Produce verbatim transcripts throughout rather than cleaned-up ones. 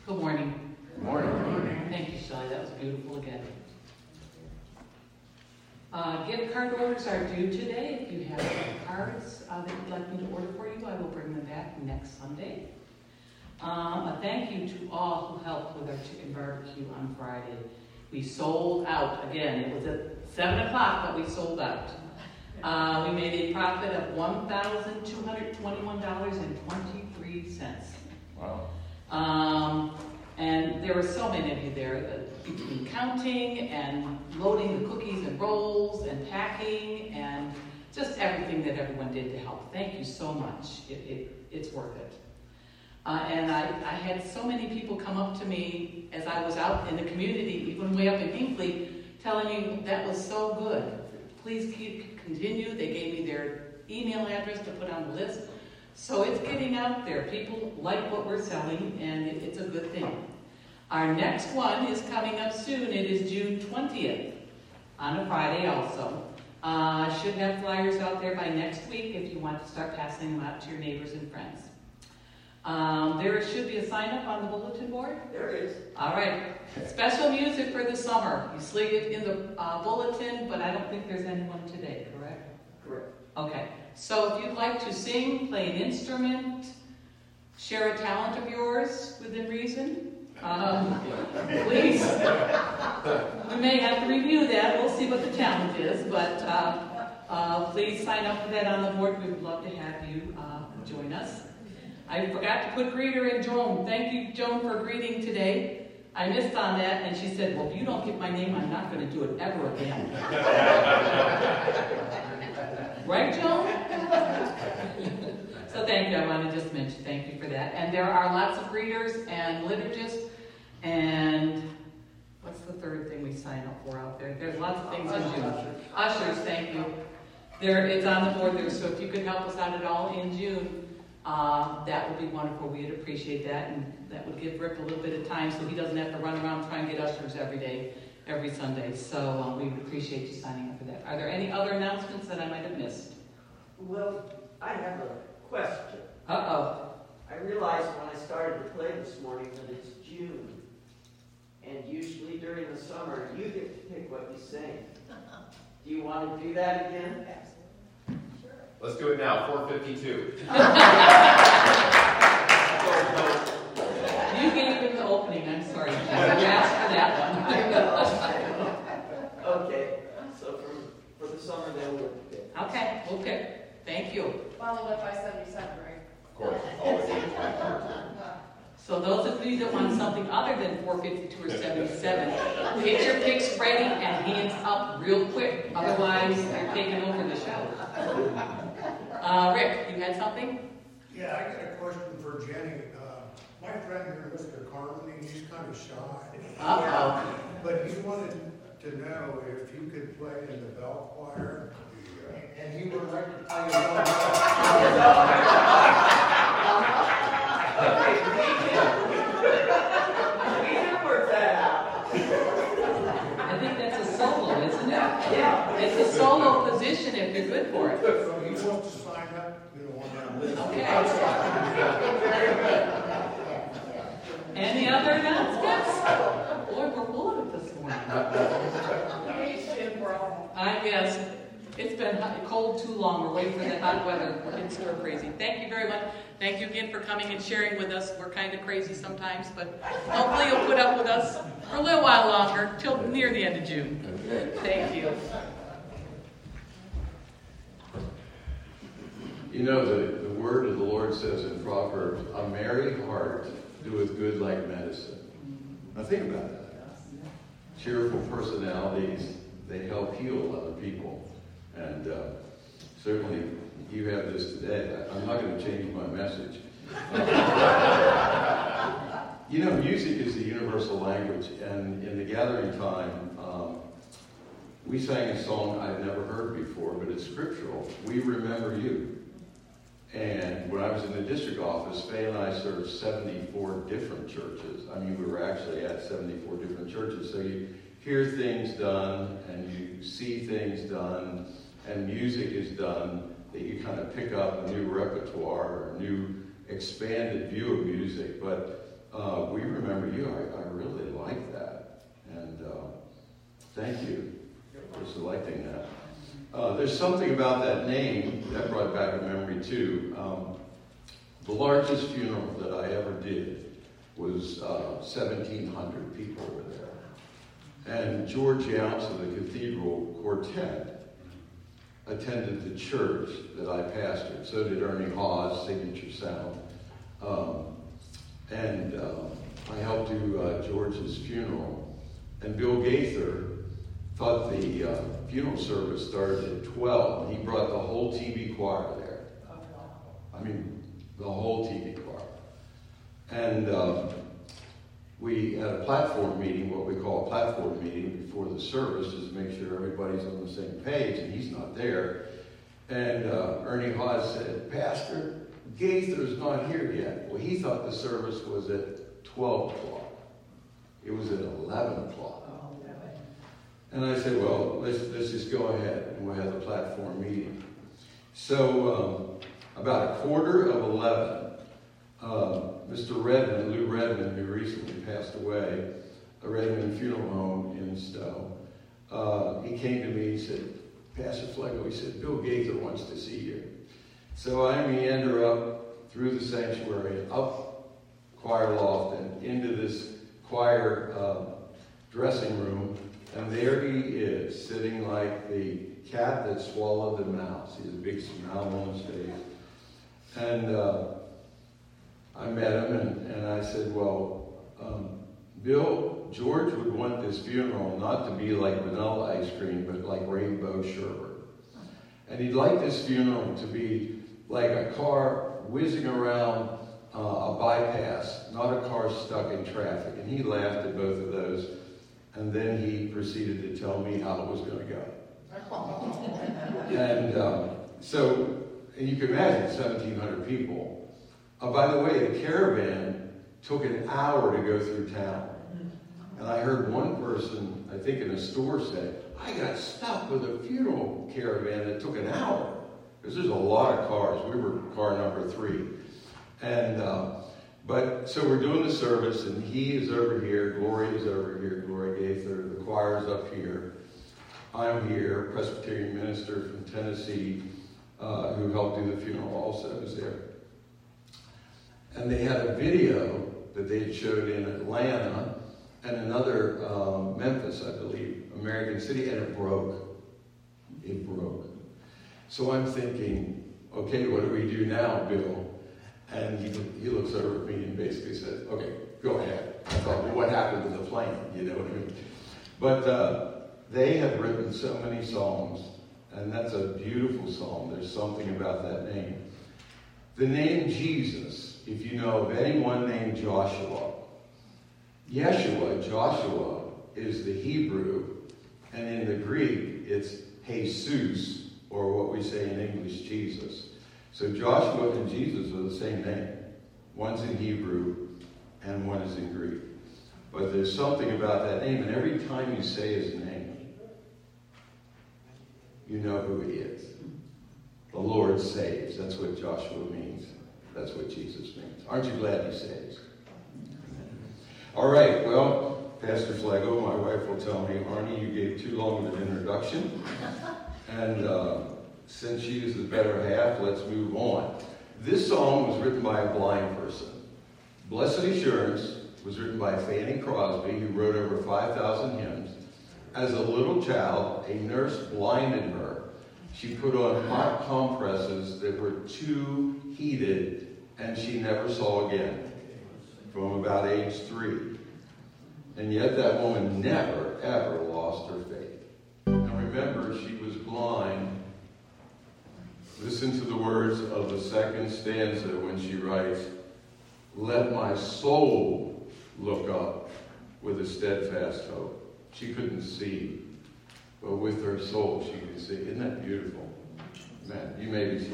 Good morning. Good morning. Good morning. Thank you, Shelley. That was beautiful again. Uh, gift card orders are due today. If you have cards uh, that you'd like me to order for you, I will bring them back next Sunday. Um, a thank you to all who helped with our chicken barbecue on Friday. We sold out. Again, it was at seven o'clock, but we sold out. Uh, we made a profit of one thousand two hundred twenty-one dollars and twenty-three cents. Wow. Um, and there were so many of you there, uh, between counting and loading the cookies and rolls and packing and just everything that everyone did to help. Thank you so much. It, it, it's worth it. Uh, and I, I had so many people come up to me as I was out in the community, even way up in Hinckley, telling me that was so good. Please keep continue. They gave me their email address to put on the list. So it's getting out there. People like what we're selling, and it, it's a good thing. Our next one is coming up soon. It is June twentieth, on a Friday also. I uh, should have flyers out there by next week if you want to start passing them out to your neighbors and friends. Um, there should be a sign up on the bulletin board. There is. All right. Special music for the summer. You see it in the uh, bulletin, but I don't think there's anyone today, correct? Correct. Okay. So if you'd like to sing, play an instrument, share a talent of yours within reason, um, please. We may have to review that. We'll see what the talent is, but uh, uh, please sign up for that on the board. We would love to have you uh, join us. I forgot to put greeter in Joan. Thank you, Joan, for greeting today. I missed on that, and she said, well, if you don't get my name, I'm not going to do it ever again. Right, Joan? So thank you. I want to just mention thank you for that. And there are lots of greeters and liturgists, and what's the third thing we sign up for out there? There's lots of things in June. Ushers, thank you. There, it's on the board there, so if you could help us out at all in June, Uh, that would be wonderful. We'd appreciate that, and that would give Rick a little bit of time so he doesn't have to run around trying to get ushers every day, every Sunday. So um, we would appreciate you signing up for that. Are there any other announcements that I might have missed? Well, I have a question. Uh-oh. I realized when I started to play this morning that it's June. And usually during the summer, you get to pick what you sing. Do you want to do that again? Let's do it now, four fifty-two. You gave him the opening. I'm sorry. You asked for that one. I know. Okay. So for, for the summer, then we'll pick. Okay. Okay. Thank you. Followed up by seventy-seven, right? Of course, always. So those of you that want something other than four fifty-two or seventy-seven, get your picks ready and hands up real quick. Otherwise, you're taking over the show. Uh, Rick, you had something? Yeah, I got a question for Jenny. Uh, my friend here, Mister Carlin, he's kind of shy. Uh-oh. But he wanted to know if you could play in the bell choir, and he would like to play along. Okay, we can, we can work that out. I think that's a solo, isn't it? Yeah. It's a solo position if you're good for it. So he wants to sign up, you know, on that list. Okay. Any other announcements? Boy, we're full of it this morning. I guess. It's been hot, cold too long. We're waiting for the hot weather. It's stir crazy. Thank you very much. Thank you again for coming and sharing with us. We're kind of crazy sometimes, but hopefully you'll put up with us for a little while longer, till near the end of June. Thank you. You know, the, the word of the Lord says in Proverbs, a merry heart doeth good like medicine. Now think about that. Cheerful personalities, they help heal other people. And uh, certainly you have this today. I'm not going to change my message. You know, music is the universal language. And in the gathering time, um, we sang a song I've never heard before, but it's scriptural. We remember you. And when I was in the district office, Faye and I served seventy-four different churches. I mean, we were actually at seventy-four different churches. So you hear things done, and you see things done, and music is done, that you kind of pick up a new repertoire, or a new expanded view of music. But uh, we remember you. I, I really like that. And uh, thank you for selecting that. Uh, there's something about that name that brought back a memory too. Um, the largest funeral that I ever did was uh, seventeen hundred people were there. And George Younce of the Cathedral Quartet attended the church that I pastored. So did Ernie Hawes, Signature Sound. Um, and uh, I helped do uh, George's funeral. And Bill Gaither thought the uh, funeral service started at twelve. He brought the whole T V choir there. I mean, the whole T V choir. And uh, we had a platform meeting, what we call a platform meeting before the service, just to make sure everybody's on the same page, and he's not there. And uh, Ernie Hawes said, Pastor, Gaither's not here yet. Well, he thought the service was at twelve o'clock. It was at eleven o'clock. And I said, well, let's, let's just go ahead and we'll have the platform meeting. So um, about a quarter of eleven, uh, Mister Redmond, Lou Redmond, who recently passed away, a Redmond Funeral Home in Stowe, uh, he came to me and said, Pastor Flego, he said, Bill Gaither wants to see you. So I meander up through the sanctuary, up choir loft, and into this choir uh, dressing room. And there he is, sitting like the cat that swallowed the mouse. He has a big smile on his face. And uh, I met him, and, and I said, well, um, Bill, George would want this funeral not to be like vanilla ice cream, but like rainbow sherbet. And he'd like this funeral to be like a car whizzing around uh, a bypass, not a car stuck in traffic. And he laughed at both of those. And then he proceeded to tell me how it was going to go. and um, so, and you can imagine seventeen hundred people. Uh, by the way, the caravan took an hour to go through town. And I heard one person, I think in a store, say, I got stuck with a funeral caravan that took an hour. Because there's a lot of cars. We were car number three. And uh, But, so we're doing the service, and he is over here, Gloria is over here, Gloria Gaither, the choir's up here. I'm here, Presbyterian minister from Tennessee, uh, who helped do the funeral also is there. And they had a video that they had showed in Atlanta, and another, um, Memphis, I believe, American City, and it broke. It broke. So I'm thinking, okay, what do we do now, Bill? And he, he looks over at me and basically says, okay, go ahead. I thought, well, what happened to the plane? You know what I mean? But uh, they have written so many songs, and that's a beautiful song. There's something about that name. The name Jesus, if you know of anyone named Joshua, Yeshua, Joshua, is the Hebrew, and in the Greek, it's Jesus, or what we say in English, Jesus. So Joshua and Jesus are the same name. One's in Hebrew and one is in Greek. But there's something about that name, and every time you say his name, you know who he is. The Lord saves. That's what Joshua means. That's what Jesus means. Aren't you glad he saves? All right, well, Pastor Flego, my wife will tell me, Arnie, you gave too long of an introduction. And uh, since she is the better half, let's move on. This song was written by a blind person. Blessed Assurance was written by Fanny Crosby, who wrote over five thousand hymns. As a little child, a nurse blinded her. She put on hot compresses that were too heated, and she never saw again from about age three. And yet that woman never, ever lost her faith. And remember, she was blind. Listen to the words of the second stanza when she writes, let my soul look up with a steadfast hope. She couldn't see, but with her soul she could see. Isn't that beautiful? Man, you may be seated.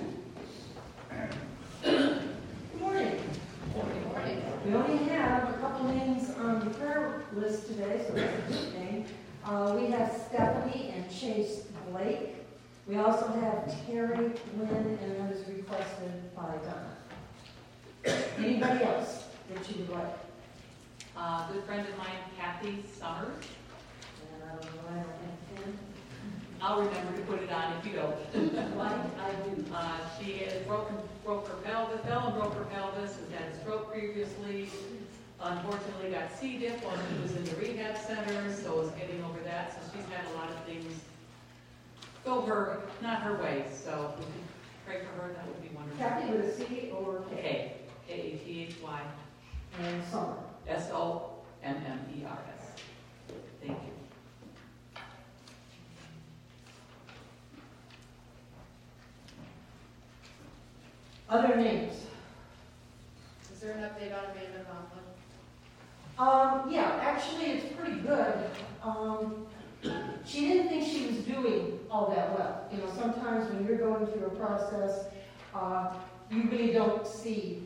Good morning. Good morning. We only have a couple names on the prayer list today, so that's a good thing. Uh, we have Stephanie and Chase Blake. We also have Terry Lynn, and that is requested by Donna. Anybody else that you would like Uh, good friend of mine, Kathy Summers. And I don't know, I don't have ten. I'll remember to put it on if you don't. Like I do. Uh, she has broken, broke her pelvis, fell and broke her pelvis, has had a stroke previously. Unfortunately got C. diff while she was in the rehab center, so is getting over that. So she's had a lot of things go her, not her way. So if we could pray for her, that would be wonderful. Kathy with a C or K? K, K A T H Y, And Summer. S O M M E R S. Thank you. Other names? Is there an update on Amanda Conklin? Um, yeah, actually, it's pretty good. Um, she didn't think she was doing all that well. You know, sometimes when you're going through a process, uh, you really don't see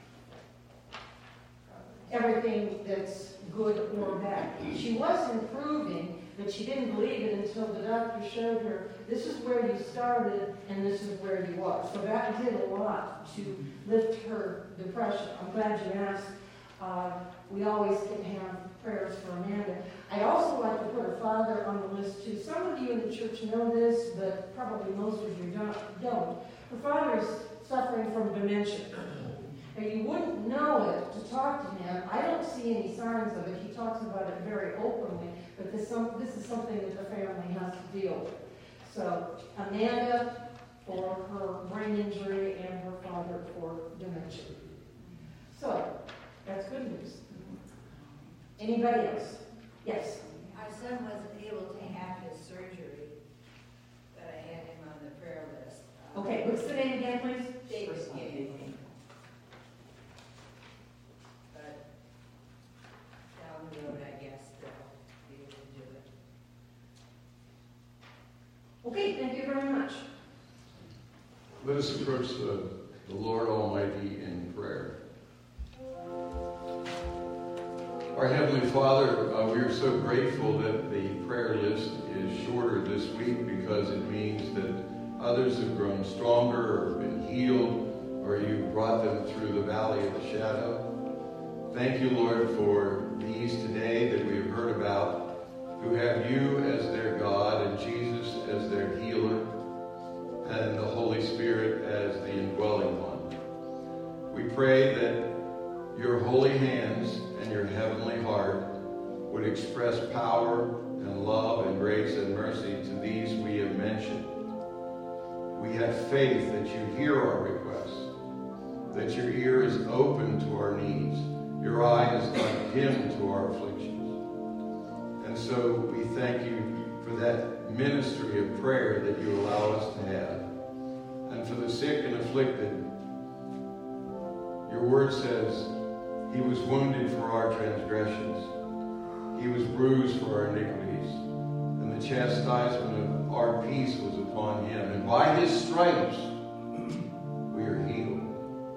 everything that's good or bad. She was improving, but she didn't believe it until the doctor showed her, this is where you started and this is where you are. So that did a lot to lift her depression. I'm glad you asked. Uh, we always can have prayers for Amanda. I'd also like to put her father on the list too. Some of you in the church know this, but probably most of you don't. don't. Her father is suffering from dementia. And you wouldn't know it to talk to him. I don't see any signs of it. He talks about it very openly, but this, some, this is something that the family has to deal with. So Amanda for her brain injury and her father for dementia. So that's good news. Anybody else? Yes. My son wasn't able to have his surgery, but I had him on the prayer list. Um, Okay, what's the name again, please? David First one. Gay. But down the road, I guess, they'll be able to do it. Okay, thank you very much. Let us approach the, the Lord Almighty in prayer. Our Heavenly Father, uh, we are so grateful that the prayer list is shorter this week because it means that others have grown stronger or been healed or you brought them through the valley of the shadow. Thank you, Lord, for these today that we have heard about who have you as their God and Jesus as their healer and the Holy Spirit as the indwelling one. We pray that your holy hands and your heavenly heart would express power and love and grace and mercy to these we have mentioned. We have faith that you hear our requests, that your ear is open to our needs, your eye is not dim to our afflictions. And so we thank you for that ministry of prayer that you allow us to have. And for the sick and afflicted, your word says, he was wounded for our transgressions. He was bruised for our iniquities. And the chastisement of our peace was upon him. And by his stripes, we are healed.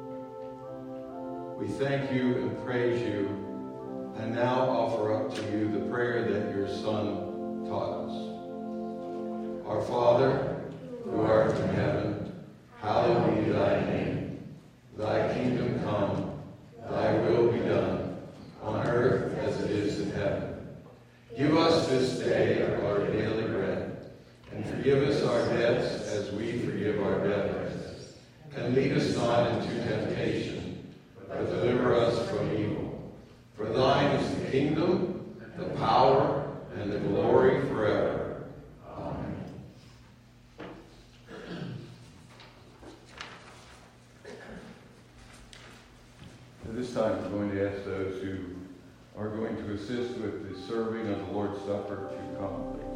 We thank you and praise you, and now offer up to you the prayer that your Son taught us. Our Father, who art in heaven, hallowed be thy name. Thy kingdom come. Thy will be done, on earth as it is in heaven. Give us this day our daily bread, and forgive us our debts as we forgive our debtors. And lead us not into temptation, but deliver us from evil. For thine is the kingdom, the power, and the glory forever. Amen. At this time, I'm going to ask those who are going to assist with the serving of the Lord's Supper to come, please.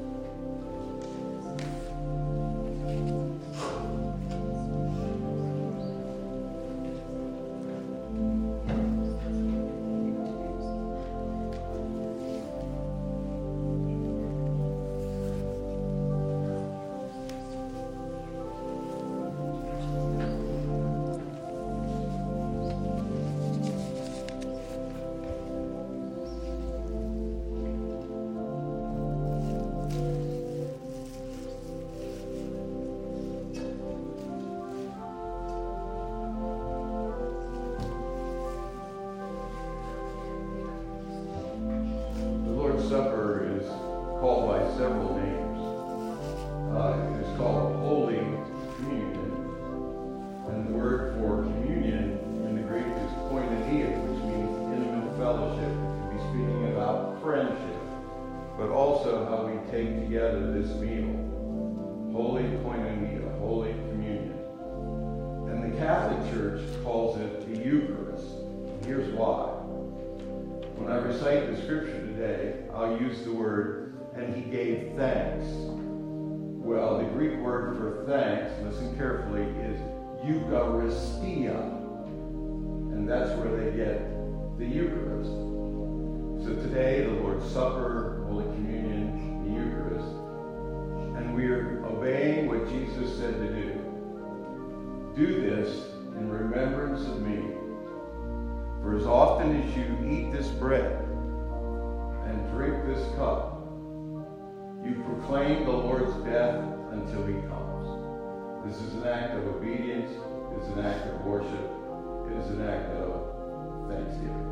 Supper is called by several names. Uh, it's called Holy Communion. And the word for communion in the Greek is koinonia, which means intimate fellowship. It could be speaking about friendship, but also how we take together this meal. Holy koinonia, Holy Communion. And the Catholic Church calls it the Eucharist. And here's why. When I recite the scripture today, I'll use the word, and he gave thanks. Well, the Greek word for thanks, listen carefully, is Eucharistia. And that's where they get the Eucharist. So today, the Lord's Supper, Holy Communion, the Eucharist. And we're obeying what Jesus said to do. Do this in remembrance of me. For as often as you eat this bread and drink this cup, you proclaim the Lord's death until he comes. This is an act of obedience. It is an act of worship. It is an act of thanksgiving.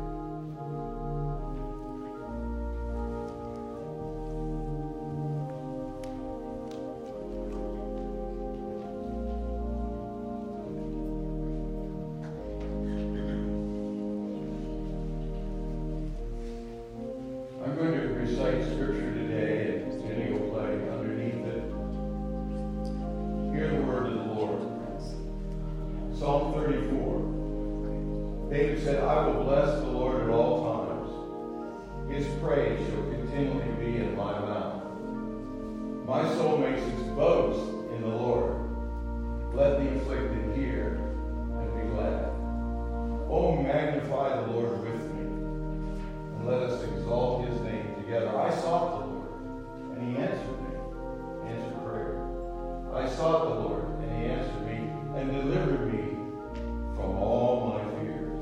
I'm going to recite scripture today, and Jenny will play underneath it. Hear the word of the Lord. Psalm thirty-four. David said, I will bless the Lord at all times. His praise shall continually be in my mouth. My soul makes its boast in the Lord. Let the afflicted hear and be glad. Oh, magnify the Lord with me, and let us exalt his name together. I sought the Lord, and he answered me. Answered prayer. I sought the Lord, and he answered me, and delivered me from all my fears.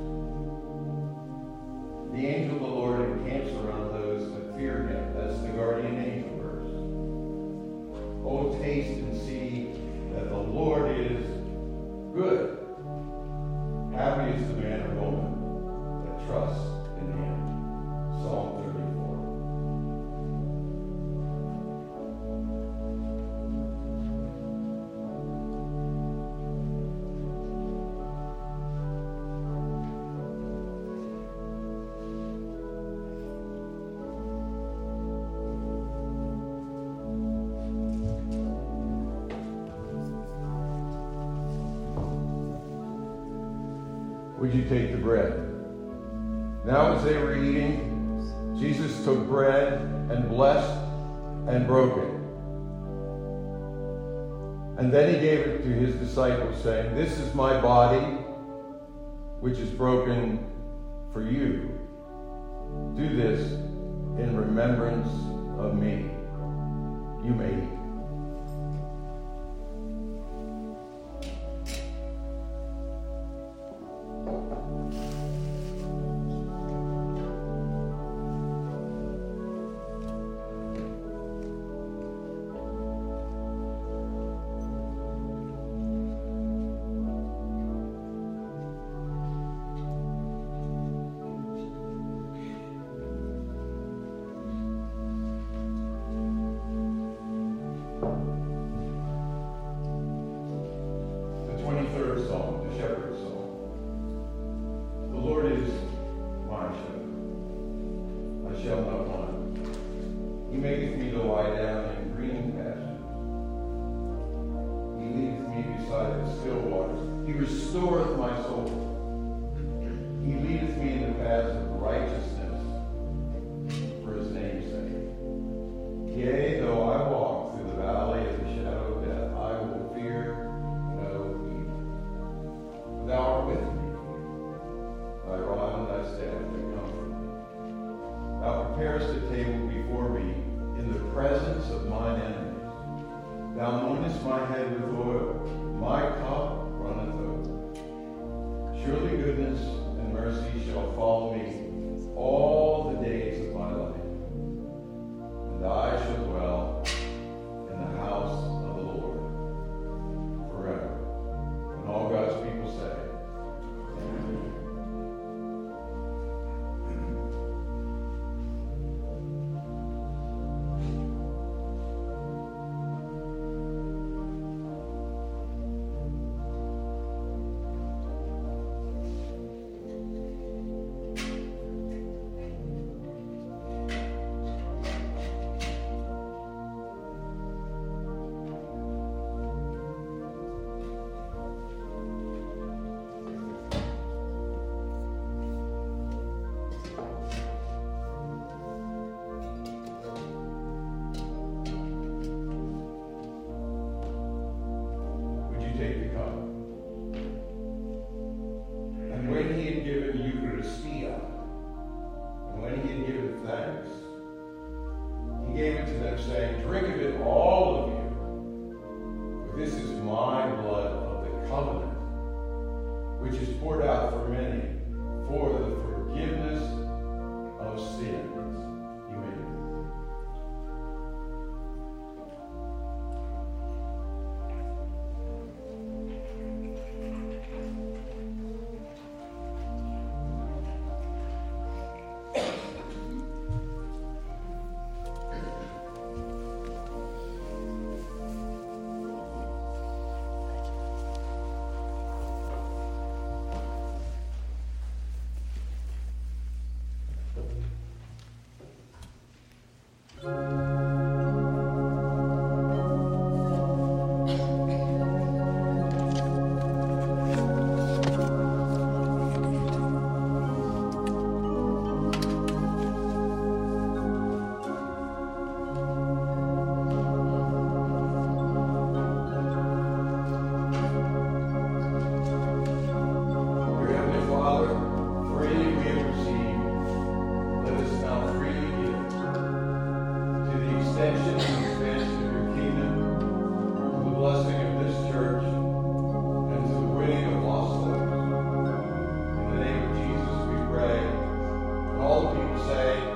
The angel of the Lord encamps around those that fear him. That's the guardian angel verse. Oh, taste and see that the Lord is good. Happy is the man or woman that trusts in him. Psalm thirty-four. Would you take the bread? Now as they were eating, Jesus took bread and blessed and broke it. And then he gave it to his disciples, saying, this is my body, which is broken for you. Do this in remembrance of me. You may eat. all of you say,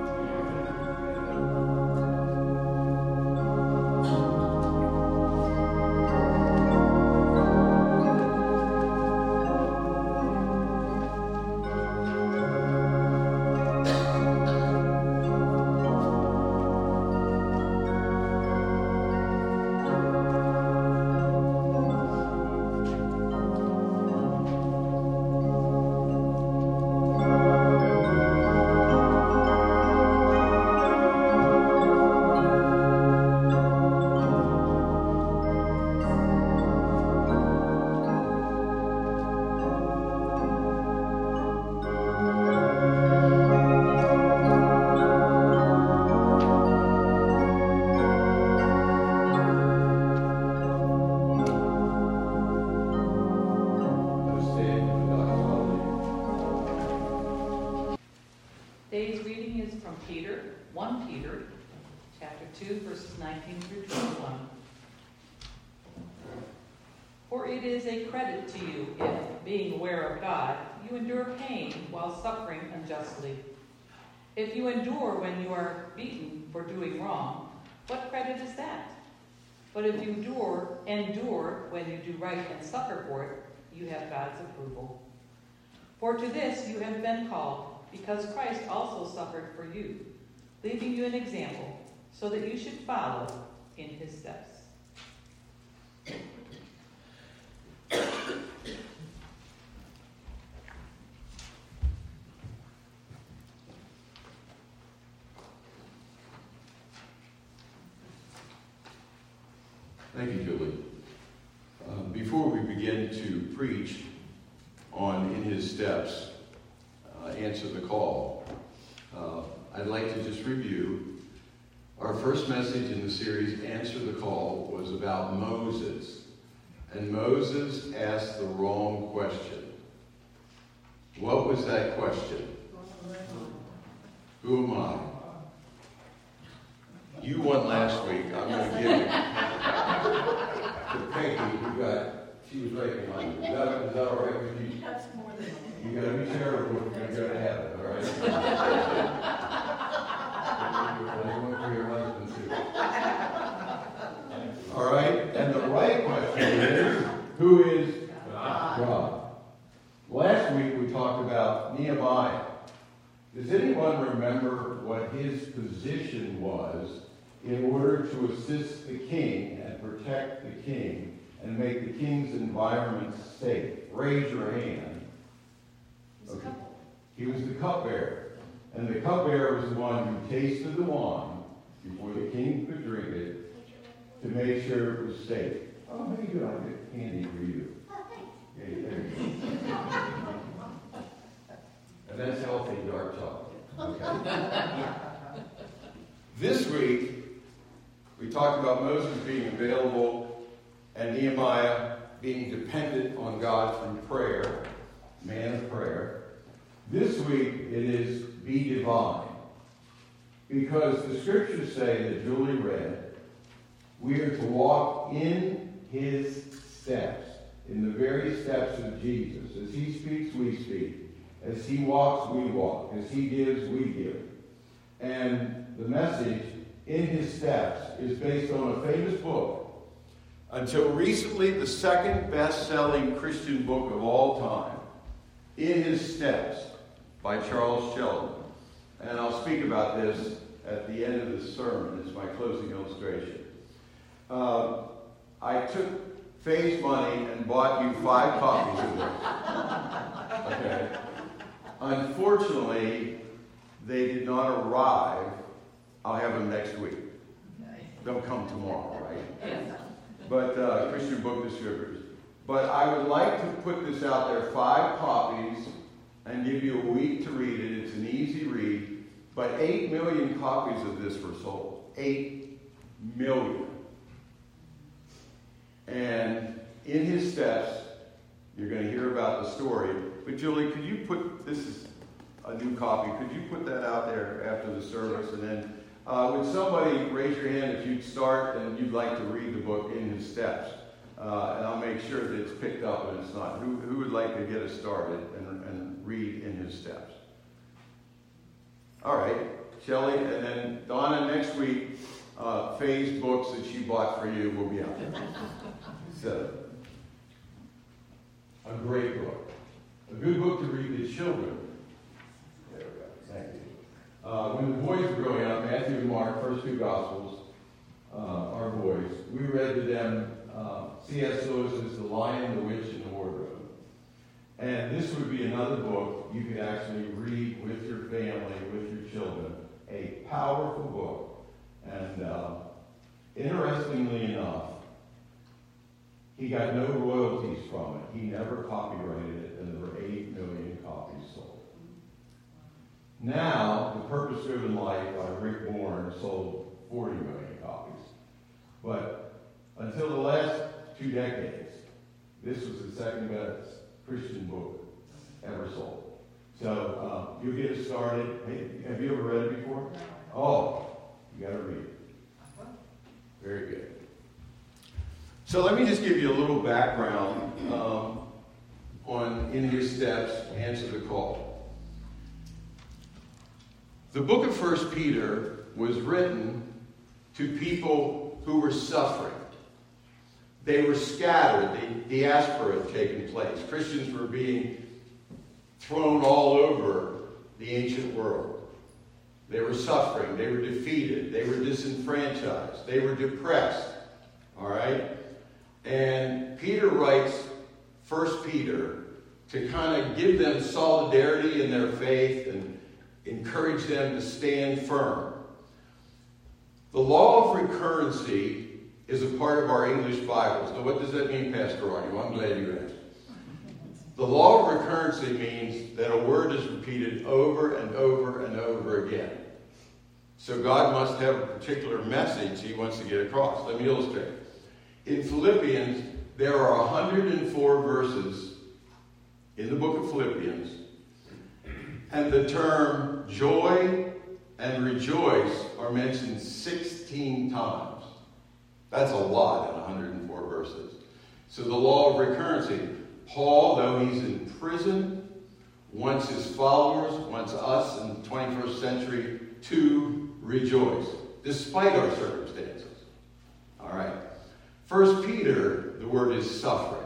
Today's reading is from Peter, First Peter, chapter two, verses nineteen through twenty-one. For it is a credit to you if, being aware of God, you endure pain while suffering unjustly. If you endure when you are beaten for doing wrong, what credit is that? But if you endure, endure when you do right and suffer for it, you have God's approval. For to this you have been called, because Christ also suffered for you, leaving you an example, so that you should follow in his steps. Thank you, Julie. Uh, before we begin to preach on In His Steps, uh, Answer the Call, uh, I'd like to just review. Our first message in the series, Answer the Call, was about Moses. And Moses asked the wrong question. What was that question? Who am I? You won last week. I'm going to give you. To Peggy, who got, she was right behind you. Is that, is that all right with you? That's more than You got to be careful if you're going to have it, all right? There's one for your husband, too. All right? And the right question is, who is God? Last week we talked about Nehemiah. Does anyone remember what his position was in order to assist the king and protect the king and make the king's environment safe? Raise your hand. Okay. He was the cupbearer. And the cupbearer was the one who tasted the wine before the king could drink it to make sure it was safe. Oh, very good. I'll get candy for you. Yeah, there you go. And that's healthy dark chocolate. Okay. This week, we talked about Moses being available and Nehemiah being dependent on God through prayer, man of prayer. This week, it is be divine. Because the scriptures say that Julie read, we are to walk in his steps, in the very steps of Jesus. As he speaks, we speak. As he walks, we walk. As he gives, we give. And the message, In His Steps, is based on a famous book. Until recently, the second best-selling Christian book of all time, In His Steps, by Charles Sheldon. And I'll speak about this at the end of the sermon. It's my closing illustration. Uh, I took Faye's money and bought you five copies of this. Okay. Unfortunately, they did not arrive. I'll have them next week. They'll come tomorrow, right? But uh, Christian Book Distributors. But I would like to put this out there, five copies, and give you a week to read it. It's an easy read. But eight million copies of this were sold. Eight million. And In His Steps, you're going to hear about the story. But Julie, could you put, this is a new copy, could you put that out there after the service? And then uh, would somebody raise your hand if you'd start and you'd like to read the book In His Steps? Uh, and I'll make sure that it's picked up and it's not. Who, who would like to get us started and, and read In His Steps? All right, Shelley, and then Donna, next week, uh, Faye's books that she bought for you will be out there. So, a great book. A good book to read to children. There we go. Thank you. Uh, when the boys were growing up, Matthew and Mark, first two Gospels, uh, our boys, we read to them uh, C S Lewis's The Lion, the Witch, and the Wardrobe. And this would be another book you could actually read with your family, with your children. A powerful book. And uh, interestingly enough, he got no royalties from it. He never copyrighted it, and there were eight million copies sold. Now, The Purpose-Driven Life by Rick Warren sold forty million copies. But until the last two decades, this was the second best Christian book ever sold. So uh, you get it started. Hey, have you ever read it before? Oh, you got to read it. Very good. So let me just give you a little background um, on In His Steps, Answer the Call. The book of First Peter was written to people who were suffering. They were scattered. The diaspora had taken place. Christians were being thrown all over the ancient world. They were suffering. They were defeated. They were disenfranchised. They were depressed. All right? And Peter writes First Peter to kind of give them solidarity in their faith and encourage them to stand firm. The law of recurrency is a part of our English Bibles. Now, what does that mean, Pastor Arnie? Well, I'm glad you asked. The law of recurrency means that a word is repeated over and over and over again. So God must have a particular message he wants to get across. Let me illustrate. In Philippians, there are one hundred four verses in the book of Philippians, and the term joy and rejoice are mentioned sixteen times. That's a lot in one hundred four verses. So the law of recurrency. Paul, though he's in prison, wants his followers, wants us in the twenty-first century to rejoice, despite our circumstances. All right. First Peter, the word is suffering.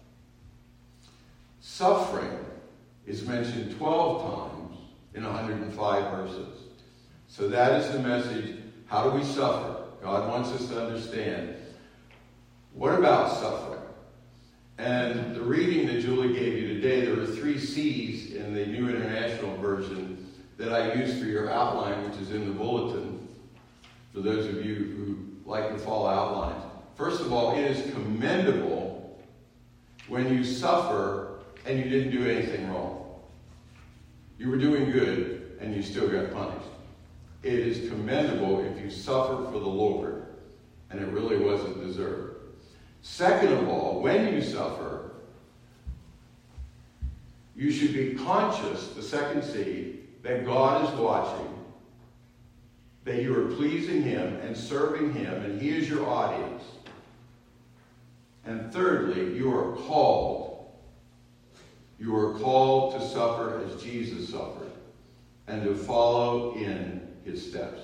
Suffering is mentioned twelve times in one hundred five verses. So that is the message. How do we suffer? God wants us to understand. What about suffering? And the reading that Julie gave you today, there were three C's in the New International Version that I used for your outline, which is in the bulletin, for those of you who like to follow outlines. First of all, it is commendable when you suffer and you didn't do anything wrong. You were doing good and you still got punished. It is commendable if you suffer for the Lord and it really wasn't deserved. Second of all, when you suffer, you should be conscious, the second C, that God is watching, that you are pleasing Him and serving Him, and He is your audience. And thirdly, you are called. You are called to suffer as Jesus suffered and to follow in His steps.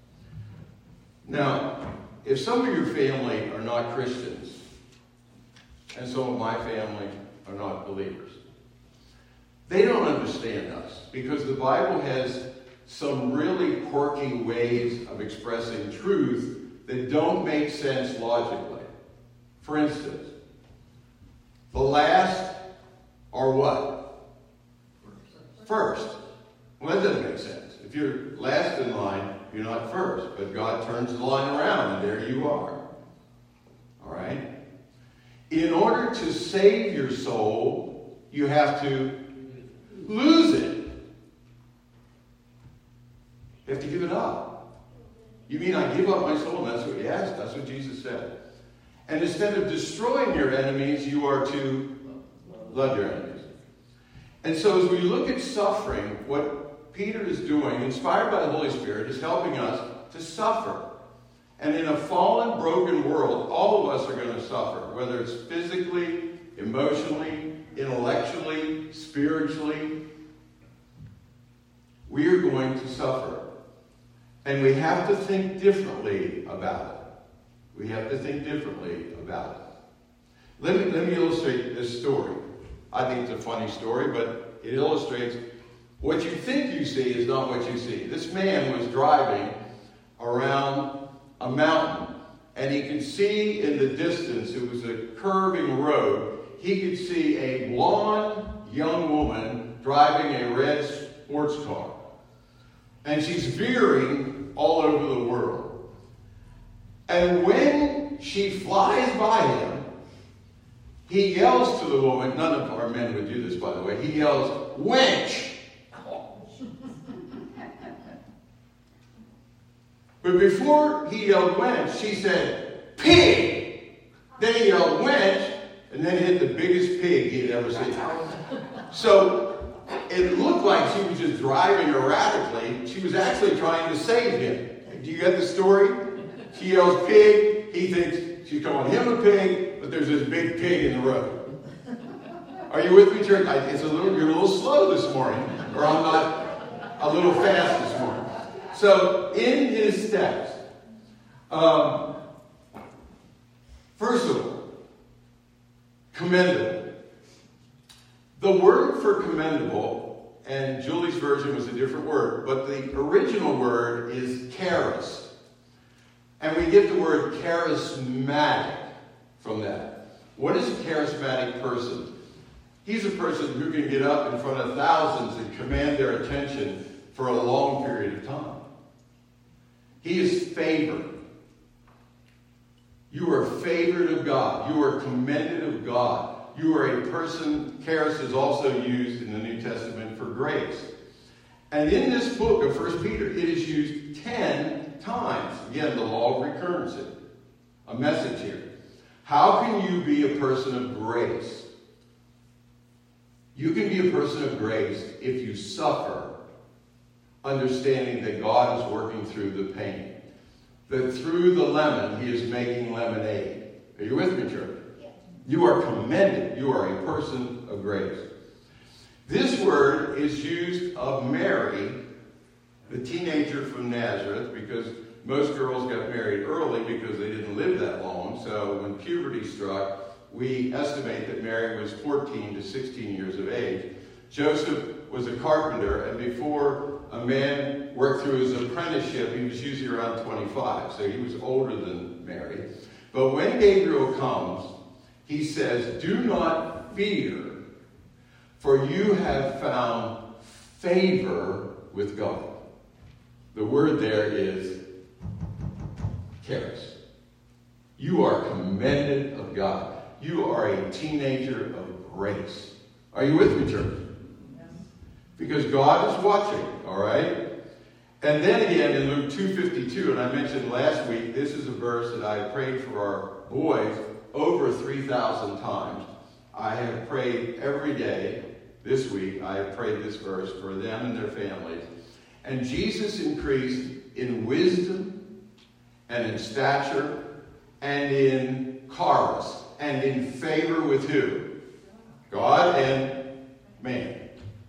Now, if some of your family are not Christians, and some of my family are not believers, they don't understand us because the Bible has some really quirky ways of expressing truth that don't make sense logically. For instance, the last are what? First. Well, that doesn't make sense. If you're last in line, you're not first. But God turns the line around, and there you are. All right? In order to save your soul, you have to lose it. You have to give it up. You mean I give up my soul? And that's what, yes, that's what Jesus said. And instead of destroying your enemies, you are to love your enemies. And so as we look at suffering, what Peter is doing, inspired by the Holy Spirit, is helping us to suffer. And in a fallen, broken world, all of us are going to suffer, whether it's physically, emotionally, intellectually, spiritually. we are going to suffer. And we have to think differently about it. We have to think differently about it. Let me, let me illustrate this story. I think it's a funny story, but it illustrates what you think you see is not what you see. This man was driving around a mountain, and he could see in the distance, it was a curving road, he could see a blonde young woman driving a red sports car. And she's veering all over the world. And when she flies by him, he yells to the woman, none of our men would do this, by the way, he yells, "Wench!" But before he yelled wench, she said, "Pig!" Then he yelled wench, and then hit the biggest pig he'd ever seen. So it looked like she was just driving erratically. She was actually trying to save him. Do you get the story? She yells pig. He thinks she's calling him a pig, but there's this big pig in the road. Are you with me, church? I, it's a little, you're a little slow this morning, or I'm not a little fast this morning. So, in his steps, um, first of all, commendable. The word for commendable, and Julie's version was a different word, but the original word is charis. And we get the word charismatic from that. What is a charismatic person? He's a person who can get up in front of thousands and command their attention for a long period of time. He is favored. You are favored of God. You are commended of God. You are a person, charis is also used in the New Testament for grace. And in this book of First Peter, it is used ten times. Again, the law of recurrence. A message here. How can you be a person of grace? You can be a person of grace if you suffer, understanding that God is working through the pain. That through the lemon, he is making lemonade. Are you with me, church? Yeah. You are commended. You are a person of grace. This word is used of Mary, the teenager from Nazareth, because most girls got married early because they didn't live that long. So when puberty struck, we estimate that Mary was fourteen to sixteen years of age. Joseph was a carpenter, and before a man worked through his apprenticeship, he was usually around twenty-five, so he was older than Mary. But when Gabriel comes, he says, "Do not fear, for you have found favor with God." The word there is charis. You are commended of God. You are a teenager of grace. Are you with me, church? Because God is watching, all right? And then again in Luke two fifty-two, and I mentioned last week, this is a verse that I prayed for our boys over three thousand times. I have prayed every day this week. I have prayed this verse for them and their families. And Jesus increased in wisdom and in stature and in charis and in favor with who? God and man.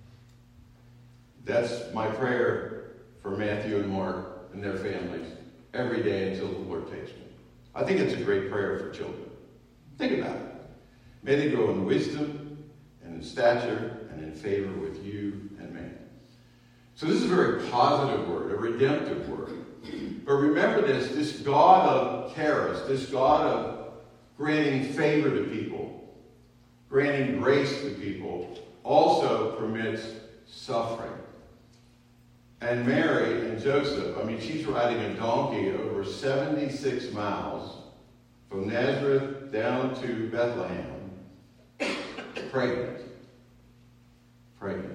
That's my prayer for Matthew and Mark and their families every day until the Lord takes me. I think it's a great prayer for children. Think about it. May they grow in wisdom and in stature and in favor with you and man. So this is a very positive word, a redemptive word. But remember this, this God of charis, this God of granting favor to people, granting grace to people, also permits suffering. And Mary and Joseph, I mean, she's riding a donkey over seventy-six miles from Nazareth down to Bethlehem, pregnant. Pregnant.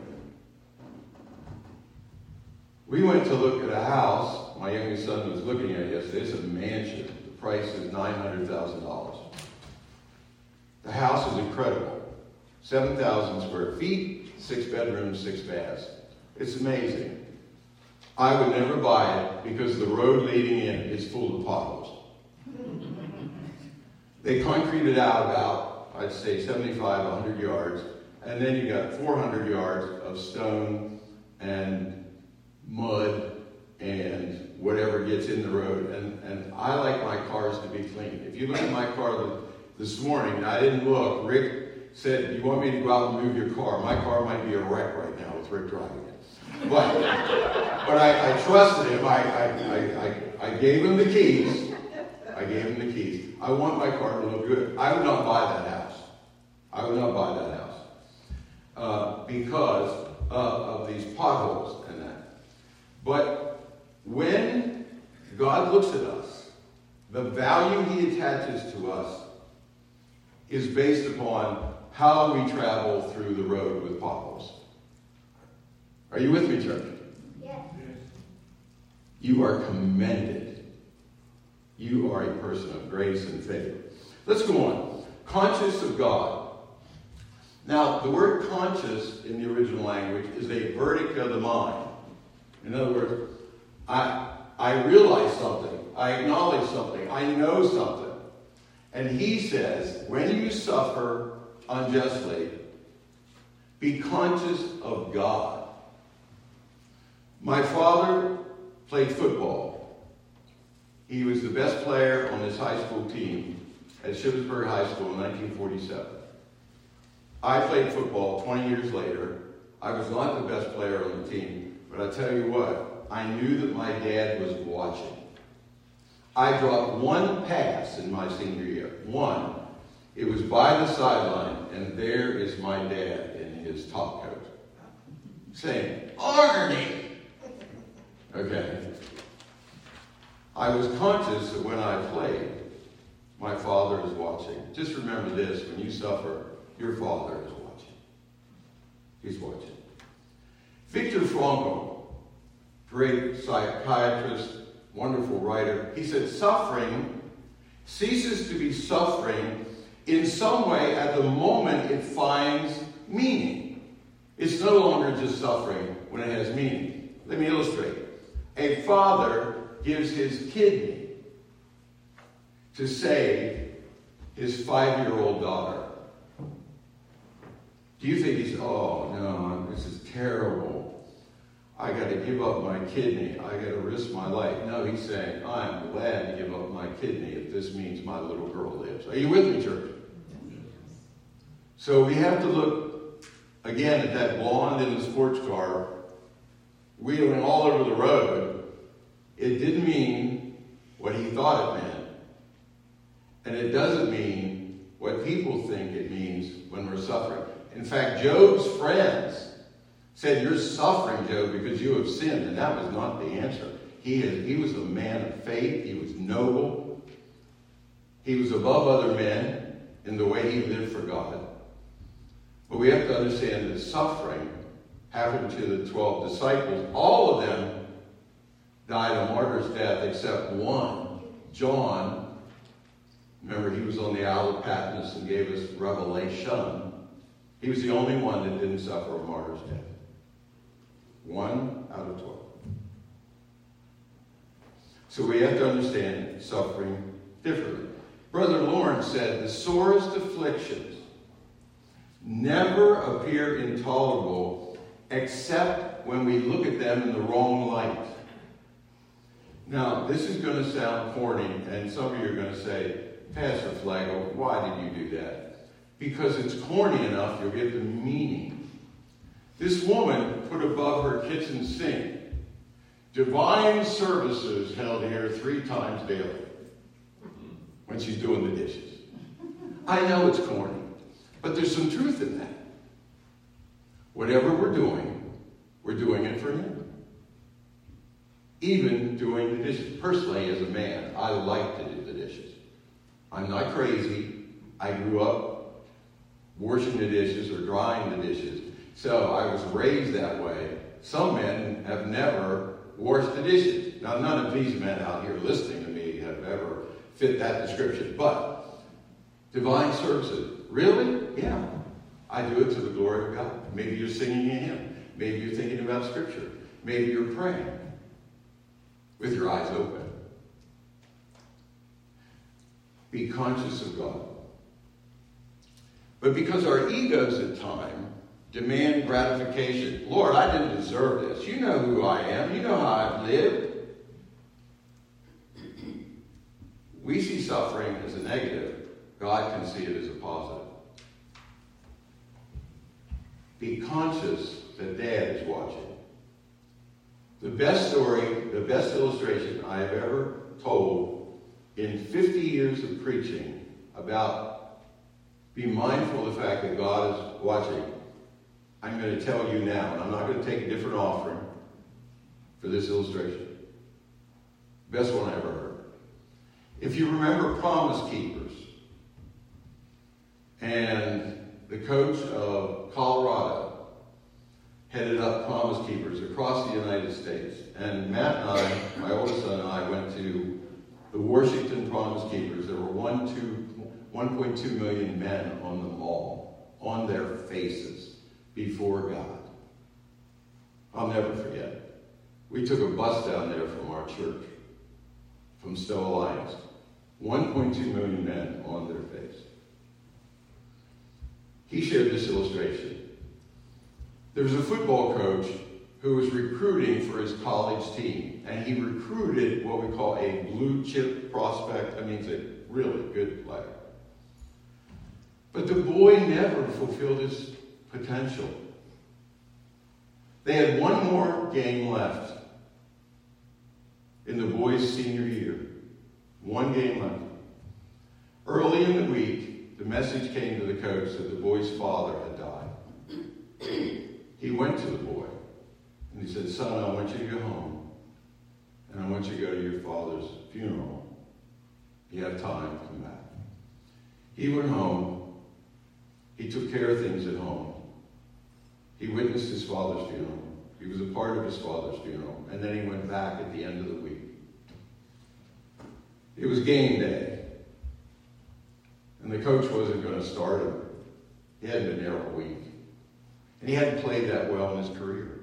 We went to look at a house. My youngest son was looking at it yesterday. It's a mansion. The price is nine hundred thousand dollars. The house is incredible. seven thousand square feet, six bedrooms, six baths. It's amazing. I would never buy it because the road leading in is full of potholes. They concreted out about, I'd say, seventy-five, one hundred yards, and then you got four hundred yards of stone and mud and whatever gets in the road. And, and I like my cars to be clean. If you look at my car this morning, I didn't look. Rick said, you want me to go out and move your car? My car might be a wreck right now with Rick driving it. But, but I, I trusted him. I, I, I, I, I gave him the keys. I gave him the keys. I want my car to look good. I would not buy that house. I would not buy that house. Uh, because uh, of these potholes and that. But when God looks at us, the value he attaches to us is based upon how we travel through the road with potholes. Are you with me, church? Yes. You are commended. You are a person of grace and favor. Let's go on. Conscious of God. Now, the word conscious in the original language is a verdict of the mind. In other words, I, I realize something. I acknowledge something. I know something. And he says, when you suffer unjustly, be conscious of God. My father played football. He was the best player on his high school team at Shippensburg High School in nineteen forty-seven. I played football twenty years later. I was not the best player on the team, but I tell you what, I knew that my dad was watching. I dropped one pass in my senior year. One. It was by the sideline, and there is my dad in his top coat saying, Arnie! Okay. I was conscious that when I played, my father is watching. Just remember this, when you suffer, your father is watching. He's watching. Viktor Frankl, great psychiatrist, wonderful writer, he said, suffering ceases to be suffering in some way at the moment it finds meaning. It's no longer just suffering when it has meaning. Let me illustrate. A father gives his kidney to save his five-year-old daughter. Do you think he's, oh, no, this is terrible. I got to give up my kidney. I got to risk my life. No, he's saying, I'm glad to give up my kidney if this means my little girl lives. Are you with me, church? So we have to look, again, at that blonde in the sports car, wheeling all over the road. It didn't mean what he thought it meant. And it doesn't mean what people think it means when we're suffering. In fact, Job's friends said, you're suffering, Job, because you have sinned. And that was not the answer. He, is, he was a man of faith. He was noble. He was above other men in the way he lived for God. But we have to understand that suffering happened to the twelve disciples. All of them died a martyr's death except one, John. Remember, he was on the Isle of Patmos and gave us revelation. He was the only one that didn't suffer a martyr's death. One out of twelve. So we have to understand suffering differently. Brother Lawrence said, the sorest afflictions never appear intolerable except when we look at them in the wrong light. Now, this is going to sound corny, and some of you are going to say, Pastor Flagel, why did you do that? Because it's corny enough, you'll get the meaning. This woman put above her kitchen sink divine services held here three times daily when she's doing the dishes. I know it's corny, but there's some truth in that. Whatever we're doing, we're doing it for him. Even doing the dishes. Personally, as a man, I like to do the dishes. I'm not crazy. I grew up washing the dishes or drying the dishes. So I was raised that way. Some men have never washed the dishes. Now, none of these men out here listening to me have ever fit that description. But divine services, really? Yeah. I do it to the glory of God. Maybe you're singing a hymn. Maybe you're thinking about Scripture. Maybe you're praying with your eyes open. Be conscious of God. But because our egos at times demand gratification. Lord, I didn't deserve this. You know who I am. You know how I've lived. We see suffering as a negative. God can see it as a positive. Be conscious that Dad is watching. The best story, the best illustration I have ever told in fifty years of preaching about be mindful of the fact that God is watching, I'm going to tell you now, and I'm not going to take a different offering for this illustration. Best one I ever heard. If you remember Promise Keepers, and the coach of Colorado headed up Promise Keepers across the United States, and Matt and I, my oldest son and I, went to the Washington Promise Keepers. There were one, two, one point two million men on the mall, on their faces, before God. I'll never forget. We took a bus down there from our church, from Stowe Alliance. one point two million men on their face. He shared this illustration. There was a football coach who was recruiting for his college team, and he recruited what we call a blue chip prospect. That means a really good player. But the boy never fulfilled his potential. They had one more game left in the boy's senior year. One game left. Early in the week, the message came to the coach that the boy's father had died. He went to the boy and he said, son, I want you to go home and I want you to go to your father's funeral. If you have time, come back. He went home. He took care of things at home. He witnessed his father's funeral. He was a part of his father's funeral. And then he went back at the end of the week. It was game day. And the coach wasn't going to start him. He hadn't been there all week. And he hadn't played that well in his career.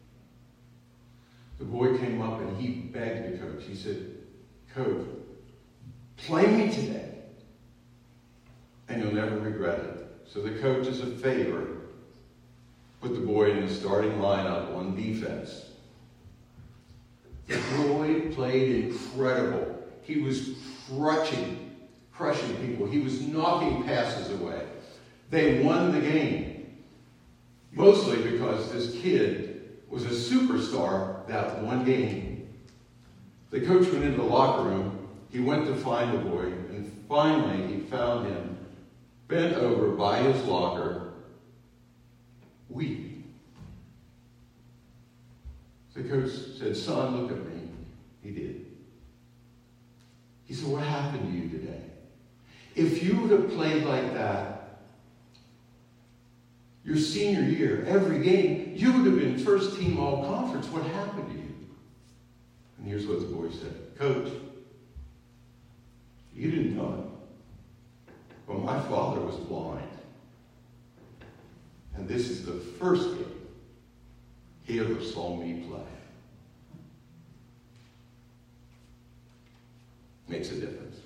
The boy came up and he begged the coach. He said, Coach, play me today. And you'll never regret it. So the coach, as a favor, put the boy in the starting lineup on defense. The boy played incredible. He was crushing, crushing people. He was knocking passes away. They won the game. Mostly because this kid was a superstar that one game. The coach went into the locker room. He went to find the boy, and finally he found him bent over by his locker, weeping. The coach said, son, look at me. He did. He said, what happened to you today? If you would have played like that your senior year, every game, you would have been first team all conference. What happened to you? And here's what the boy said. Coach, you didn't know it. But my father was blind. And this is the first game he ever saw me play. Makes a difference.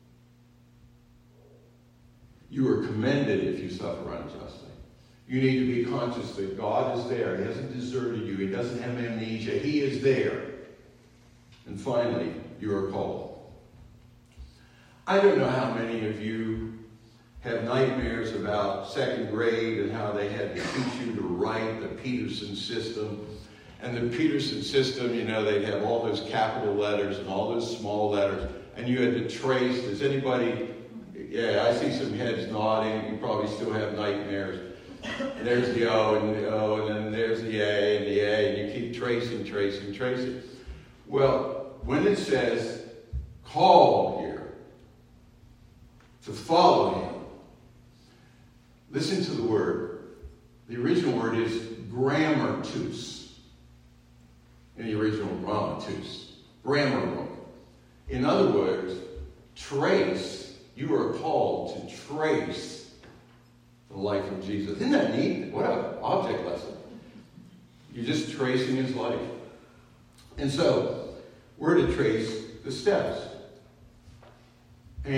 You are commended if you suffer unjustly. You need to be conscious that God is there. He hasn't deserted you. He doesn't have amnesia. He is there. And finally, you are called. I don't know how many of you have nightmares about second grade and how they had to teach you to write the Peterson system. And the Peterson system, you know, they'd have all those capital letters and all those small letters. And you had to trace. Does anybody... Yeah, I see some heads nodding. You probably still have nightmares. And there's the O and the O, and then there's the A and the A, and you keep tracing, tracing, tracing. Well, when it says call here, to follow him, listen to the word. The original word is grammatus. In the original grammatus. Grammar book. In other words, trace. You are called to trace the life of Jesus. Isn't that neat? What an object lesson. You're just tracing his life. And so, we're to trace the steps.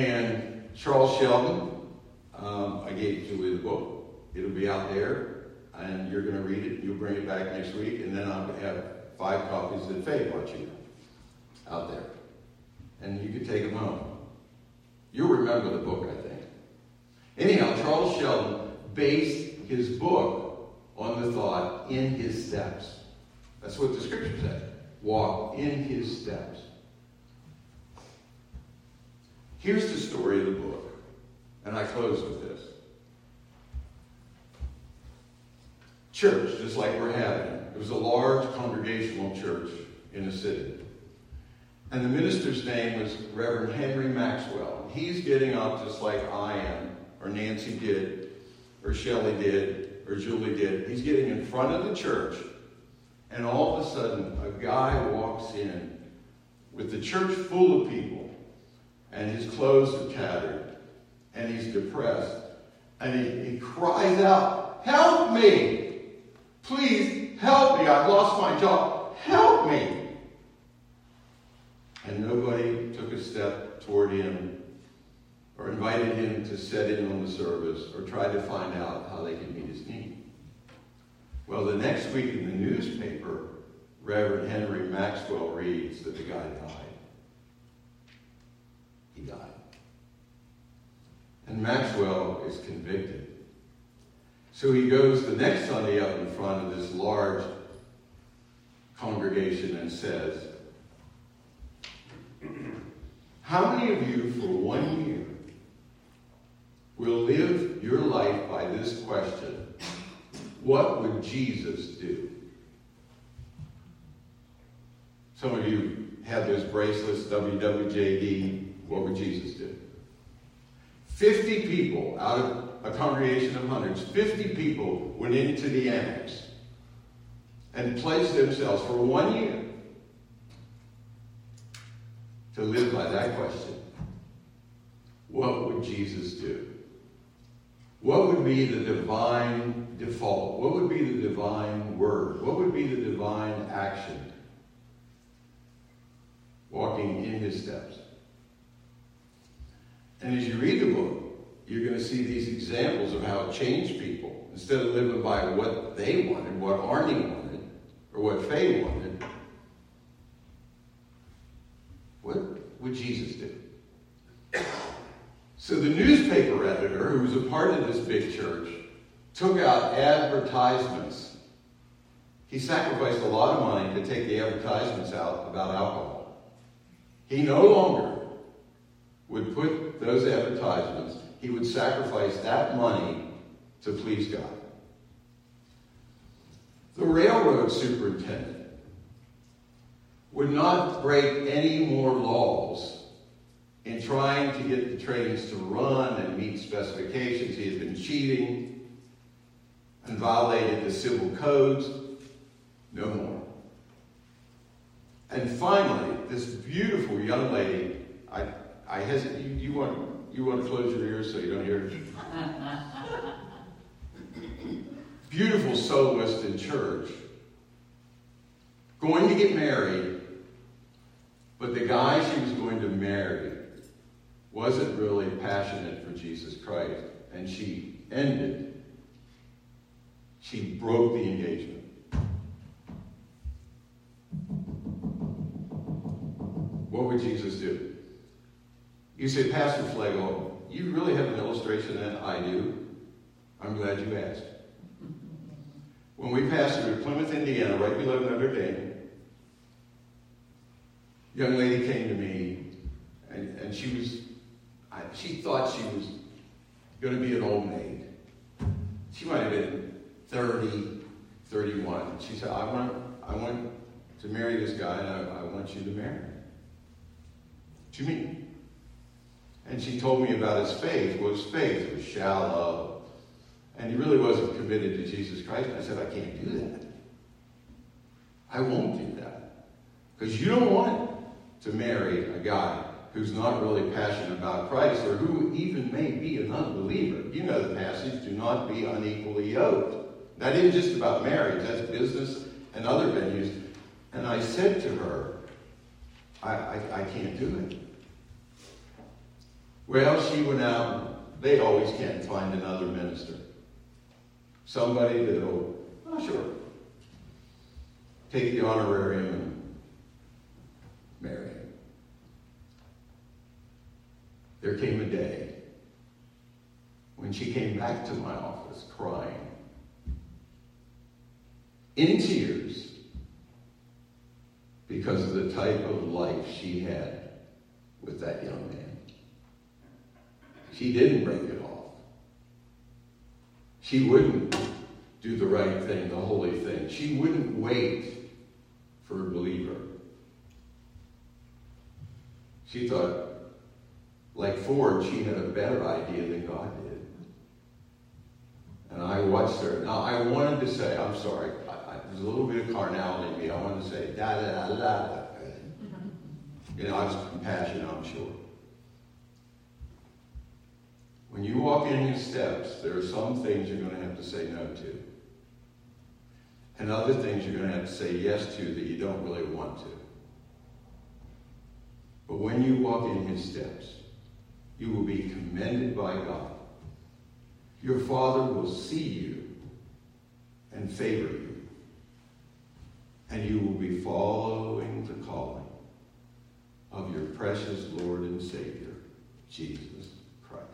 And Charles Sheldon, um, I gave Julie the book. It'll be out there. and you're going to read it, you'll bring it back next week, and then I'll have five copies that Faye brought you out there. And you can take them home. You'll remember the book, I think. Anyhow, Charles Sheldon based his book on the thought, in his steps. That's what the scripture said. Walk in his steps. Here's the story of the book, and I close with this. Church, just like we're having. It was a large congregational church in the city. And the minister's name was Reverend Henry Maxwell. He's getting up just like I am, or Nancy did, or Shelley did, or Julie did. He's getting in front of the church, and all of a sudden, a guy walks in with the church full of people, and his clothes are tattered, and he's depressed, and he, he cries out, "Help me! Please help me! I've lost my job. Help me!" And nobody took a step toward him or invited him to set in on the service or tried to find out how they could meet his need. Well, the next week in the newspaper, Reverend Henry Maxwell reads that the guy died. He died. And Maxwell is convicted. So he goes the next Sunday up in front of this large congregation and says, "How many of you for one year will live your life by this question? What would Jesus do?" Some of you have those bracelets, W W J D, what would Jesus do? Fifty people out of a congregation of hundreds, fifty people went into the annex and pledged themselves for one year to live by that question. What would Jesus do? What would be the divine default? What would be the divine word? What would be the divine action? Walking in his steps. And as you read the book, you're going to see these examples of how it changed people. Instead of living by what they wanted, what Arnie wanted, or what Faye wanted, what would Jesus do? So the newspaper editor, who was a part of this big church, took out advertisements. He sacrificed a lot of money to take the advertisements out about alcohol. He no longer would put those advertisements, he would sacrifice that money to please God. The railroad superintendent would not break any more laws in trying to get the trains to run and meet specifications. He had been cheating and violated the civil codes. No more. And finally, this beautiful young lady, I, I hesitate, you, you want you want to close your ears so you don't hear it? Beautiful soloist in church, going to get married, but the guy she was going to marry wasn't really passionate for Jesus Christ, and she ended, she broke the engagement. What would Jesus do? You say, Pastor Flegel, you really have an illustration of that? I do. I'm glad you asked. When we pastored at Plymouth, Indiana, right below Notre Dame, a young lady came to me, and, and she was, I, she thought she was going to be an old maid. She might have been thirty, thirty-one. She said, I want, I want to marry this guy, and I, I want you to marry him. What do you mean? And she told me about his faith. Well, his faith was shallow, and he really wasn't committed to Jesus Christ. And I said, I can't do that. I won't do that. Because you don't want to marry a guy who's not really passionate about Christ, or who even may be an unbeliever. You know the passage, do not be unequally yoked. That isn't just about marriage, that's business and other venues. And I said to her, I, I, I can't do it. Well, she went out. They always can't find another minister. Somebody that'll, oh sure, take the honorarium and marry him. There came a day when she came back to my office crying, in tears, because of the type of life she had with that young man. She didn't break it off. She wouldn't do the right thing, the holy thing. She wouldn't wait for a believer. She thought, like Ford, she had a better idea than God did. And I watched her. Now, I wanted to say, I'm sorry, I, I, there's a little bit of carnality in me. I wanted to say, da da da da da. You know, I was compassionate, I'm sure. When you walk in his steps, there are some things you're going to have to say no to. And other things you're going to have to say yes to that you don't really want to. But when you walk in his steps, you will be commended by God. Your Father will see you and favor you. And you will be following the calling of your precious Lord and Savior, Jesus Christ.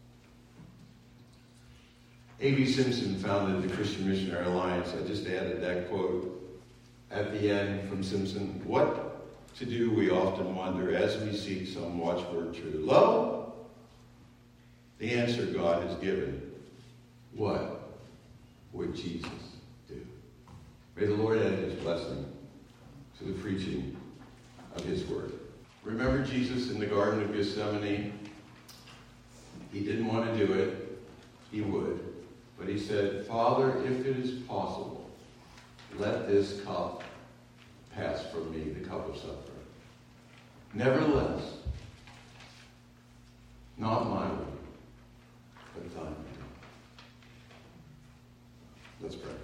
A B Simpson founded the Christian Missionary Alliance. I just added that quote at the end from Simpson. What to do, we often wonder, as we seek some watchword true. Lo, the answer God has given. What would Jesus do? May the Lord add his blessing to the preaching of his word. Remember Jesus in the Garden of Gethsemane? He didn't want to do it. He would. But he said, Father, if it is possible, let this cup pass from me, the cup of suffering. Nevertheless, not my way, but thine. Let's pray.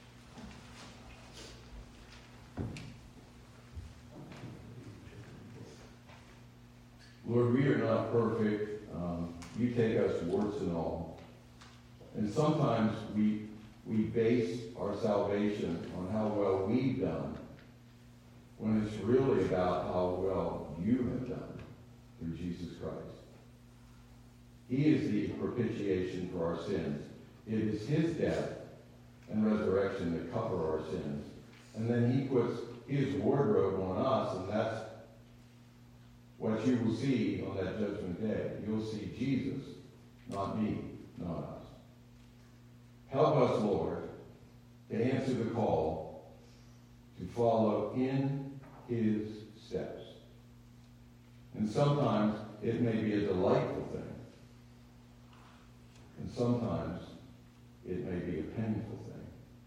Lord, we are not perfect. Um, you take us warts and all. And sometimes we we base our salvation on how well we've done, when it's really about how well you have done through Jesus Christ. He is the propitiation for our sins. It is his death and resurrection that cover our sins. And then he puts his wardrobe on us, and that's what you will see on that judgment day. You'll see Jesus, not me, not us. Help us, Lord, to answer the call to follow in his steps. And sometimes it may be a delightful thing. And sometimes it may be a painful thing.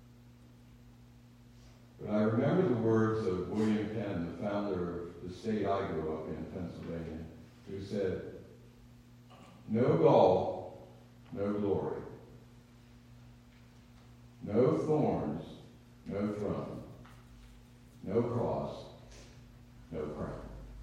But I remember the words of William Penn, the founder of the state I grew up in, Pennsylvania, who said, no gall, no glory. No thorns, no throne. No cross, no crown.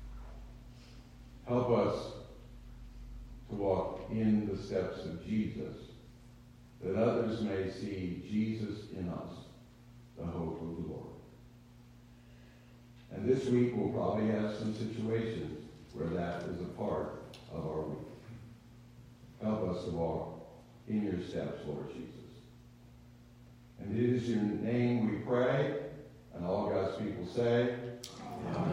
Help us to walk in the steps of Jesus, that others may see Jesus in us, the hope of the Lord. And this week we'll probably have some situations where that is a part of our week. Help us to walk in your steps, Lord Jesus. And it is your name we pray, and all God's people say, Amen.